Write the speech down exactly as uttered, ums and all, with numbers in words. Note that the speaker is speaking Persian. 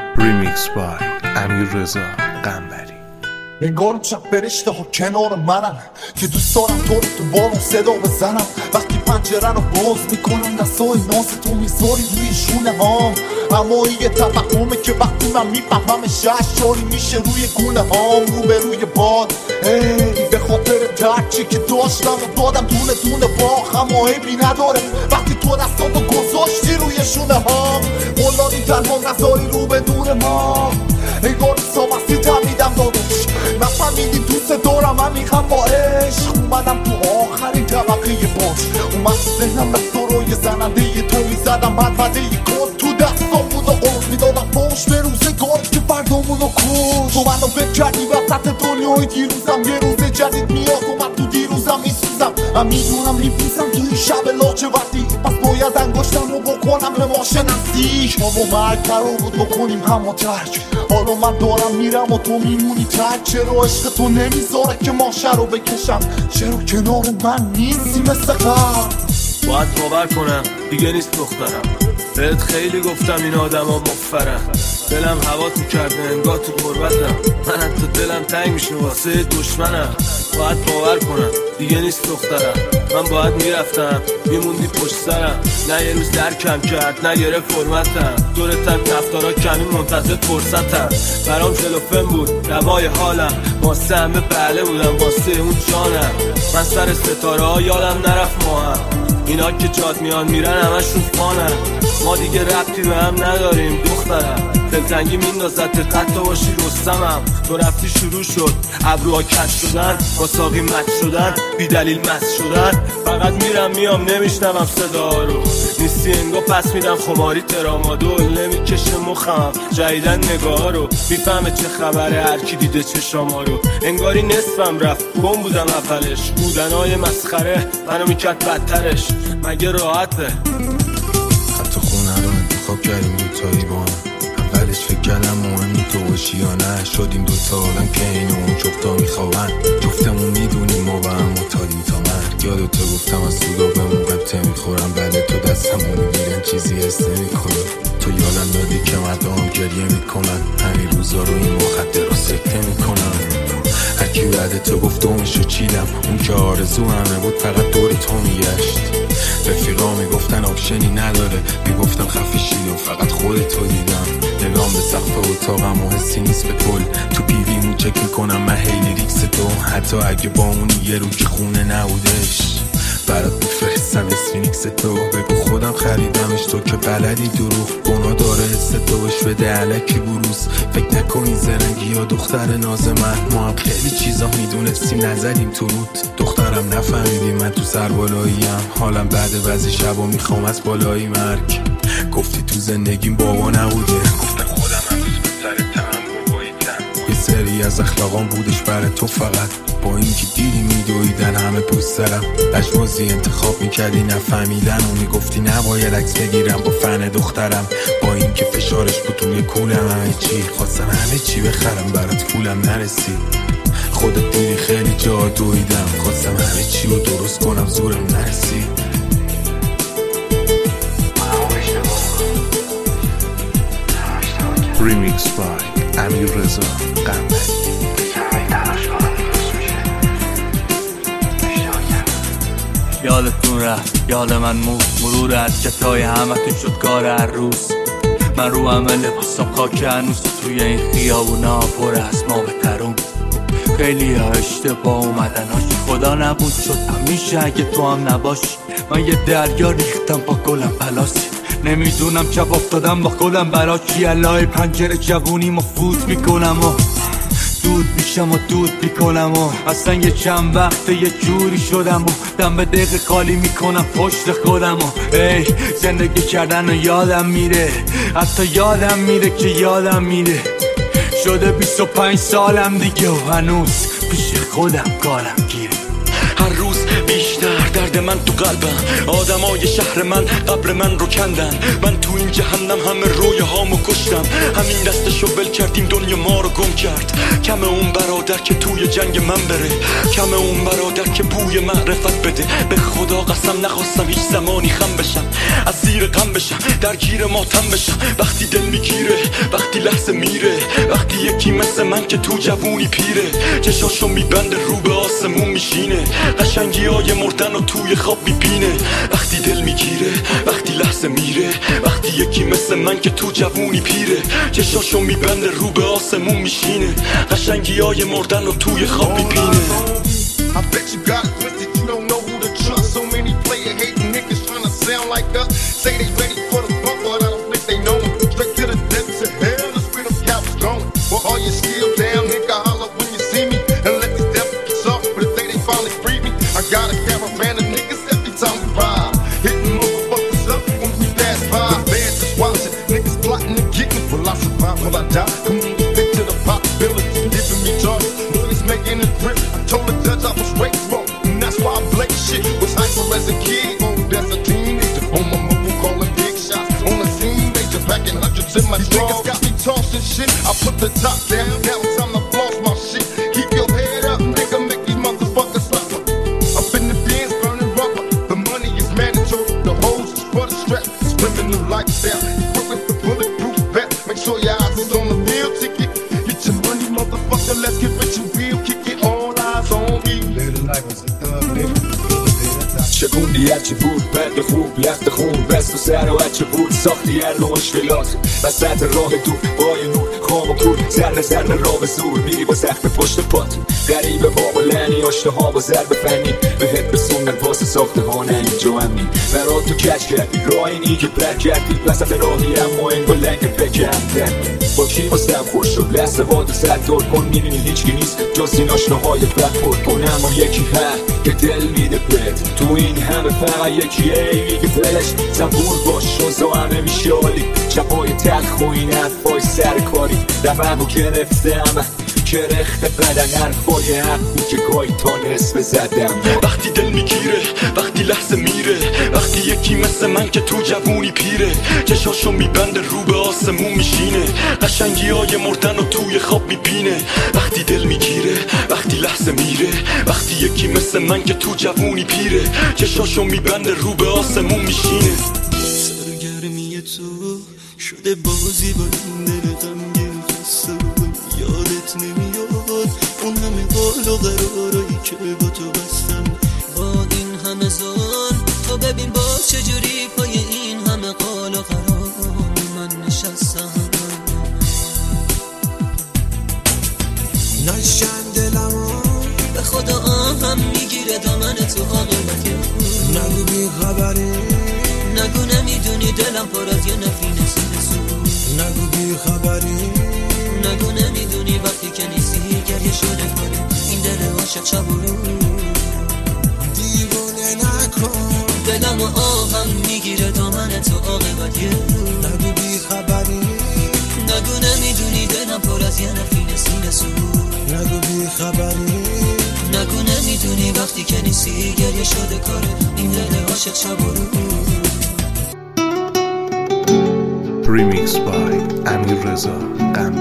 ریمیکس بای امیررضا قنبری. انگارم شب فرشته ها کنار منن که دوست دارم تو رو تو بارون صدا بزنم. وقتی پنجره رو باز میکنم دستای ناز تو میذاری روی شونه هام. اما یه توهمه که وقتی من میفهمم ششاری میشه روی گونه هام. رو به روی باد ای به خاطر درکی که داشتم و دادم دونه دونه باخ. اما عیبی نداره وقتی تو دستاتو گذاشتی روی شونه هام. مولانی تنها نذاری رو به دور ما. انگار سامستی تمیدم داداش نفهمیدی دوست دارم من میخوام با عشق. اومدم تو آخرین طبقه باش. اومد تو ذهنم رفت تو رو یه زننده یه تو میزدم مدمده یه کن تو دستام بود و قرص میدادم فوش به روزگار که فردامونو کش. تو منو فکر کردی وسط دنیای دیروزم یه روز جدید میاد. اومد تو دیروزم میسوزم من میدونم میپیسم توی شب لاچه وقتی. پس باید انگشتم رو بکنم به ما شناسی. ما با مرگ قرار بود بکنیم همو ترک. حالا من دارم میرم و تو میمونی ترک. چرا عشق تو نمیذاره که ماشه رو بکشم؟ چرا کنار من نیستی مثل قبل؟ باید باور کنم دیگه نیست دخترم. بهت خیلی گفتم این آدم ها مفرم. دلم هوا تو کرده انگار تو غربتم. من حتی دلم تنگ میشه واسه دشمنم. باید باور کنم دیگه نیست دخترم. من باید میرفتم میموندی پشت سرم. نه یه روز درکم کرد نه گرفت فرمتم. دورتم رفتارا کمی منتظر فرصتم. برام جلوفن بود روای حالم. واسه همه بله بودم واسه اون جانم. من سر ستاره ها یادم نرفت ما هم. اینا که جاد میان میرن همشون فانن. ما دیگه ربطی به هم نداریم دخترم. دلتنگی میندازت حتی باشی رستمم. تو رفتی شروع شد ابروها کج شدن. با ساقی مچ شدن بی دلیل مست شدن. فقط میرم میام نمیشنوم صدا رو. نیستی انگار پس میدم خماری ترامادول. نمیکشه مخم جدیدن نگاه رو. میفهمه چه خبره هر کی دیده چشاما رو. انگاری نصفم رفت گم بودم اولش. بودنهای مسخره منو میکرد بدترش. مگه راحته حتی خونه رو انتخاب کردیم دوتایی با هم. اولش فکر کردم مهمی تو باشی یا نه. شدیم دوتا آدم که این و اون جفتا میخوابن. جفتمون میدونیم ما با هم متادیم تا مرگ. یادتو گفتم از سودا به اون قبطه میخورم. بعد تو دستمون میگیرن چیزی حس نمیکنم. تو یادم دادی که مردم گریه میکنن. همین روزا رو این مخدر رو سکته میکنن. هرکی بعد تو گفت دومشو چیدم. اون که آرزو همه بود فقط دوری تو میگشت. رفیقا میگفتن آپشنی نداره. میگفتم خفه شید و فقط خودتو دیدم. نگام به سقف اتاقم و حسی نیست به کل. تو پیویمون چک میکنم من هی لیریکس تو. حتی اگه با اون یه رو که خونه نبودش برات میفرستم اسفینیکس تو. بگو خودم خریدمش تو که بلدی دروغ. گناه داره حس تو بش بده علکی بروز. فکر نکنی زرنگی یا دختر ناز من. ما هم خیلی چیزا میدونستیم نزدیم تو رود. دخترم نفهمیدی من تو سر بالاییم. حالم بعد بعضی شبا میخوام از بالایی مرگ. گفتی تو زندگیم بابا نبوده. گفتم خودم هم دوست سر تم باباییتم. یه سری از اخلاقام بودش برای تو فقط. با اینکه دیدی میدویدن همه پوست سرم. لجبازی انتخاب میکردی نفهمیدن و میگفتی نباید عکس بگیرم با فن دخترم. با اینکه فشارش بود توی کولم همه چی. خواستم همه چی بخرم برات پولم نرسید. خودت دیدی خیلی جا دویدم. خواستم همه چی رو درست کنم زورم نرسید. ریمیکس بای امیررضا قنبری. یادتون رفت یاد من مود. مرور حرکتای همتون شد کار هر روز. من رو همه لباسم خاک هنوز. توی این خیابونا پر از ما بترون. خیلی ها اشتباه اومدن هاشی. خدا نبود شد همیشه اگه تو هم نباشی. من یه دریا ریختم با گلم پلاسی. نمیدونم چپ افتادم با گلم برا چی. الهی پنجره جوونی ما فوت میکنم و دود میشم و دود میکنم و اصلا یه چند وقته یه جوری شدم و دم به دقیقه خالی میکنم پشت خودم و ای زندگی کردن و یادم میره. حتی یادم میره که یادم میره. شده بیست و پنج سالم دیگه و هنوز پیش خودم کارم گیره. هر روز بیشتر درد من تو قلبم. آدمای شهر من قبر من رو کندن. من تو این جهنم همه روی هامو کشتم. همین دستشو ول کردیم دنیا ما رو گم کرد. کم اون برادر که توی جنگ من بره. کم اون برادر که بوی معرفت بده. به خدا قسم نخواستم هیچ زمانی خم بشم، از زیر غم بشم، درگیر ماتم بشم. وقتی دل میگیره، وقتی لحظه میره، وقتی یکی مثل من که تو جوونی پیره، چشاشو میبنده رو به آسمون میشینه، قشنگی های مردن و توی خواب میبینه. وقتی دل میگیره، وقتی لحظه میره، وقتی یکی مثل من که تو جوونی پیره، چشاشو میبنده رو به آسمون میشینه، قشنگی های مردن و توی خواب میبینه. I bet you got it twisted, you don't know who to trust. So many player hating niggas trying to sound like us. Say they ready for the bump, but I don't think they know it. Straight to the depths of hell, that's where them cowards going. Well, are you still down, nigga? Holler when you see me, and let these devils get soft for the day they finally free me. I got a caravan of niggas every time we ride, hitting motherfuckers up when we pass by. The fans just watching, niggas plotting and kicking. Will I survive? Will I die? Come on, stick to the possibility, giving me charges. Bullies making a grip. I told the judge I was straight wrong, and that's why I blame shit. Was hyper as a kid, old as a teenager. On my mobile calling big shots on the scene, major packing hundreds in my These niggas got me tossing shit. I put the top down, now it's time to floss my shit. Keep your head up, nigga, make these motherfuckers suffer. Up in the bins, burning rubber. The money is mandatory, the hoes is for the strap. Swimming the lifestyle, equipped with the bulletproof vest. Make sure your eyes is on the meal ticket. Get your money, motherfucker, let's get rich and real. Kick it, all eyes on me. Little life is a thug, nigga. شکوندی هرچی بود برد خوب لخت خون بست و سر و هرچه بود ساختی هر نوع مشکلات وسط راه دور بای نور خام و کور ذره ذره راه به زور میری با زخم پشت پات غریبه ها با لعنی آشته ها با ضرب فنی بهت بسوندن واسه ساخته ها نه اینجا امنی برات تو کج کردی راه اینی که بر کردی وسط راهی اما این با لنگ فکرم کردی با کی باستم خوش شد لحظه ها تو سر دور کن میبینی هیچکی نیست جز این آشناهای فرد پر کن اما یکی هست که دل میده بهت تو این همه فقط یکی ای میگه فلش زنبور باش شوزا همه میشه عالی چپای تلخ و این حرفای سرکاری دفعه و گرفتم کرخت بدن حرفای حقی که گاهی تا نصف زدم وقتی دل میگیره وقتی لحظه میره وقتی یکی مثل من که تو جوونی پیره چشاشو میبنده رو به آسمون میشینه قشنگی های مردن و توی خواب میبینه وقتی دل میگیره وقتی لحظه میره وقتی یکی مثل من که تو جوونی پیره چشاشو میبنده رو به آسمون میشینه سرگرمی تو شده بازی با این دل غمگین خسته یادت نمیاد اون همه قول و قرارایی که با تو بستم با این همه زار تو ببین با چجوری پای این همه قول و قرار من نشستم نشن دلمو به خدا آهم میگیره دامن تو عاقبتی نگو بی خبری نگو نمیدونی دلم پر از یه نفینه سو نگو بی خبری نگو نمیدونی وقتی که نیستی گریه شده کنه این دل عاشق شب و رو دیوونه نکن دلم و آهم میگیره دامن تو عاقبتی نگو بی خبری نگو نمیدونی دلم پر از یه نفینه سینه سو نگو بی خبری نگو نمیدونی وقتی که نیستی گریه شده کاره این دل عاشق شب و رو Remixed by Amir Reza Gambari.